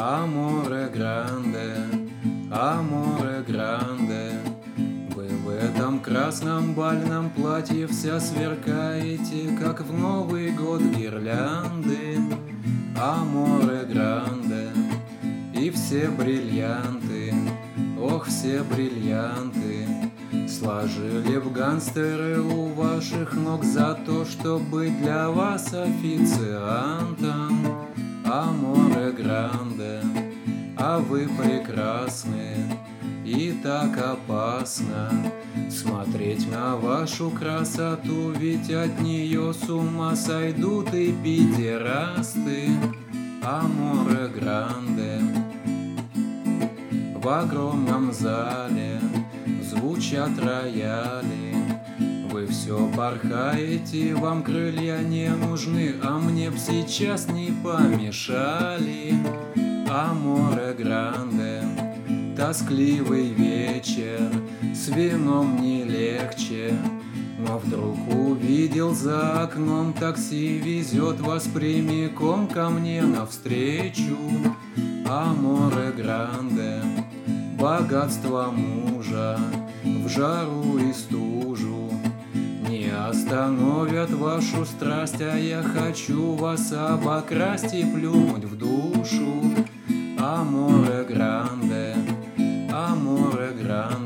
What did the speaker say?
Аморе гранде, аморе гранде. Вы в этом красном бальном платье вся сверкаете, как в Новый год гирлянды. Аморе гранде, и все бриллианты, ох, все бриллианты, сложили в гангстеры у ваших ног за то, чтобы быть для вас официантом. Аморе гранде, а вы прекрасны и так опасно смотреть на вашу красоту, ведь от нее с ума сойдут и педерасты. Аморе гранде. В огромном зале звучат рояли, вы все порхаете, вам крылья не нужны, а мне б сейчас не помешали. Аморе гранде, тоскливый вечер, с вином не легче, но вдруг увидел за окном такси, везет вас прямиком ко мне навстречу. Аморе гранде, богатство мужа в жару и стужу не остановят вашу страсть, а я хочу вас обокрасть и плюнуть в душу. Аморе гранде, аморе гранде.